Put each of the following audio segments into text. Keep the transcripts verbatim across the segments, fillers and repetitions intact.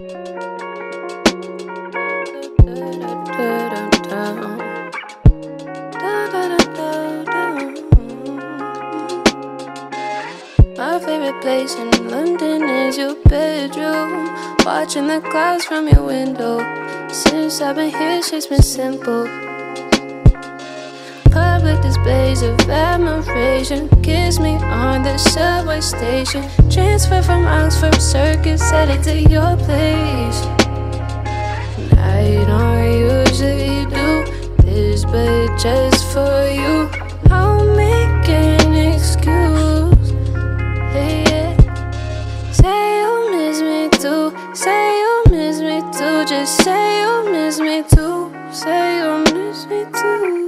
My favorite place in London is your bedroom, watching the clouds from your window. Since I've been here, shit's been simple. Public displays of admiration, kiss me on the subway station. Transfer from Oxford Circus, headed to your place. And I don't usually do this, but just for you, I'll make an excuse. Hey, yeah. Say you miss me too, say you miss me too, just say you miss me too, say you miss me too.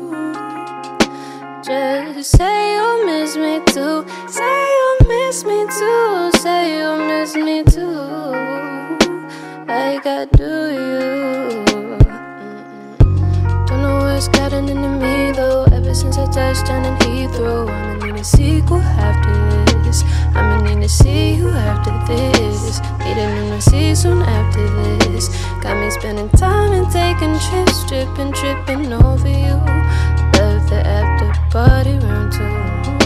Just say you miss me too, say you miss me too, say you miss me too, like I do you. Don't know what's gotten into me though, ever since I touched down in Heathrow. I'ma need a sequel after this, I'ma need to see you after this, need a new see soon after this. Got me spending time and taking trips, tripping, tripping over you. Love the after party round two.